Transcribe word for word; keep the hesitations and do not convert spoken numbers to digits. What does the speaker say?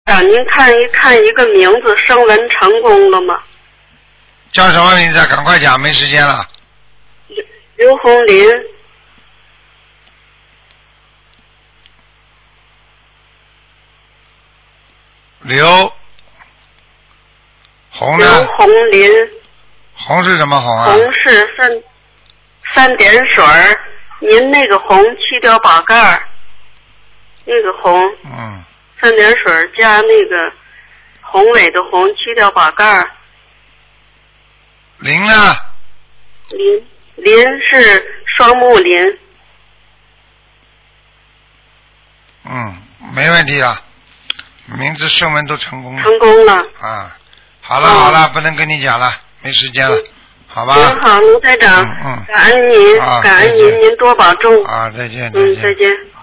让您看一看一个名字声纹成功了吗？ 叫什么名字？赶快讲，没时间了。 刘刘红林。 刘红呢？ 刘红林。 红是什么红啊？ 红是三三点水儿，您那个红去掉把盖儿，那个红。 嗯。 三点水儿加那个宏伟的宏去掉把盖儿。 林呢？ 林林是双木林。 嗯，没问题了，名字声纹都成功了。 成功了。 啊，好了、嗯、好了，不能跟你讲了，没时间了，嗯、好吧？ 您好，卢台长， 嗯嗯， 感恩您， 啊、 感恩您，您多保重。 啊，再见， 嗯，再见。